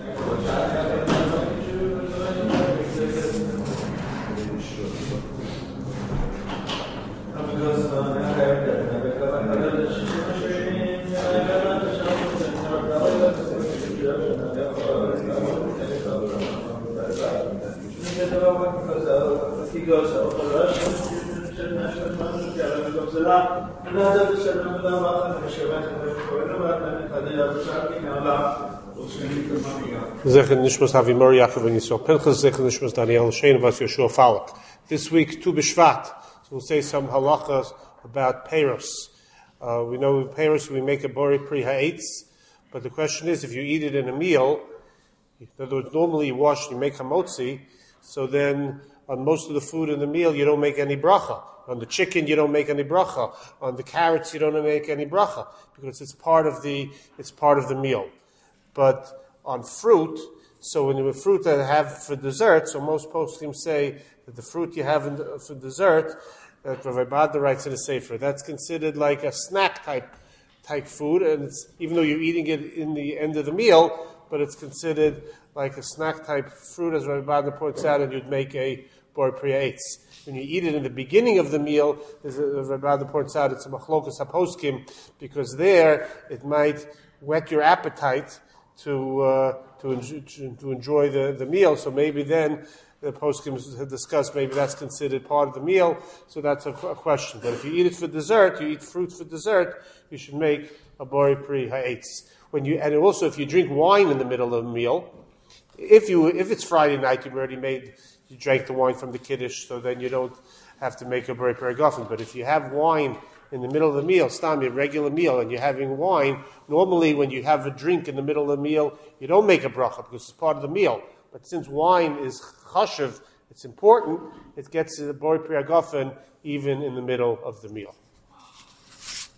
Zecher Nishmas Havi Mori Yaakov and Yisrael Pinchas, Zecher Nishmas Daniel Shein Vas Yoshua Falak. This week, Tu B'Shvat, so we'll say some halachas about peiros. We know with peiros we make a bori pri ha'etz, but the question is if you eat it in a meal, in other words, normally you wash and you make hamotzi, so then on most of the food in the meal you don't make any bracha. On the chicken you don't make any bracha. On the carrots you don't make any bracha because it's part of the meal. But on fruit, so when you have fruit that have for dessert, so most poskim say that the fruit you have for dessert, that Rav Bada writes in a sefer, that's considered like a snack type food, and it's, even though you're eating it in the end of the meal, but it's considered like a snack type fruit, as Rav Bada points out, and you'd make a bor pri ha'etz. When you eat it in the beginning of the meal, as Rav Bada points out, it's a machlokas haposkim, because there it might whet your appetite to enjoy the meal. So maybe then the poskim have discussed maybe that's considered part of the meal. So that's a question. But if you eat it for dessert, you eat fruit for dessert, you should make a bori pri ha'etz. And also if you drink wine in the middle of the meal, if it's Friday night, you drank the wine from the kiddush, so then you don't have to make a bori pri ha'gofen. But if you have wine in the middle of the meal, a regular meal, and you're having wine, normally when you have a drink in the middle of the meal, you don't make a bracha because it's part of the meal. But since wine is chashuv, it's important, it gets to the bori pri ha'gofen even in the middle of the meal.